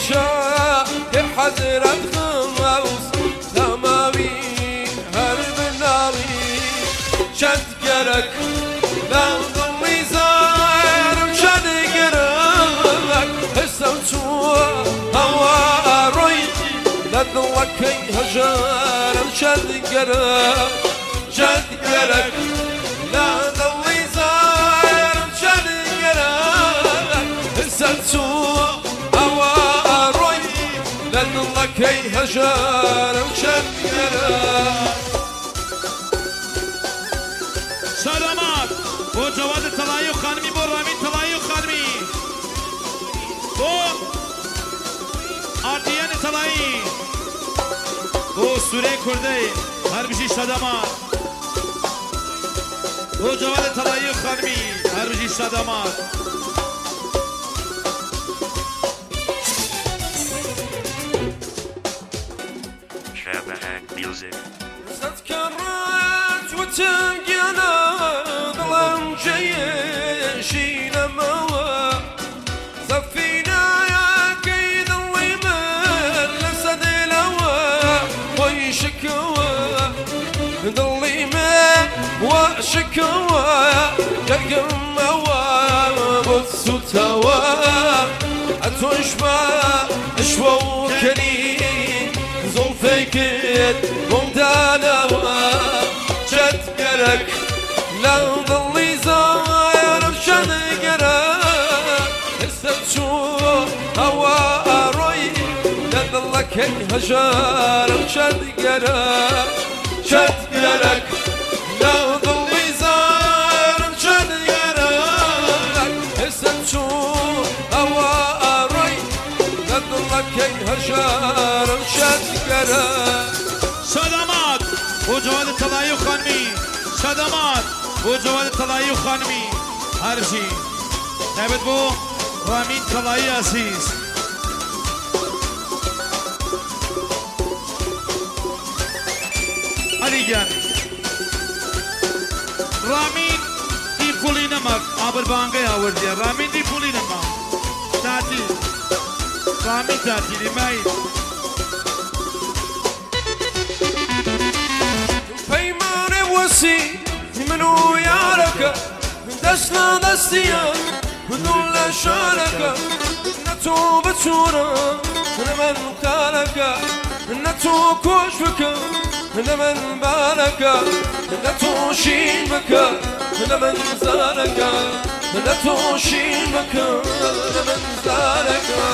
شاء حزرت خموس تمامي هرب ناري شد قرك لا ضمي زاير شد قرك السوتو هوا روي لا ضلك هجر شد قرك شد قرك لا ضمي زاير شد قرك السوتو كي هجر وشكرا سلامات بو جواد طلایو خانمی بو رامین طلایو خانمی بو آردیان طلایی بو سوره کرده هر بشی شدامات بو جواد طلایو خانمی هر بشی شدامات Music. تذكرت وتنقنا ظلام جيشي لما صفينا يا كيد اللي من لسد لوا ويشكوى ظلي ما وشكوى يرقم وبص توا اتوشبا اشوى وكليم زلفيكت ممتانا شد قرك لا ظلي زاير بشد قرك السبشو هوا روي لا ظلك هجار بشد قرك شد قرك لا ظلي زاير بشد قرك السبشو هوا روي لا ظلك هجار بشد سلامات بو جواد طلایو خانمی سلامات بو جواد طلایو خانمی هر چی نبود بو رامین طلایی عزیز علی جان رامین دی پولی نمک آبر بانگه آوردی رامین دی پولی نمک تعطیل رامین تعطیلی مایی وسي منو يارك دسنا دستيا ذل شارك نتو بتورا من قالك نتو كشفك من بالك نتو شيمك من زارك نتو شيمك من زارك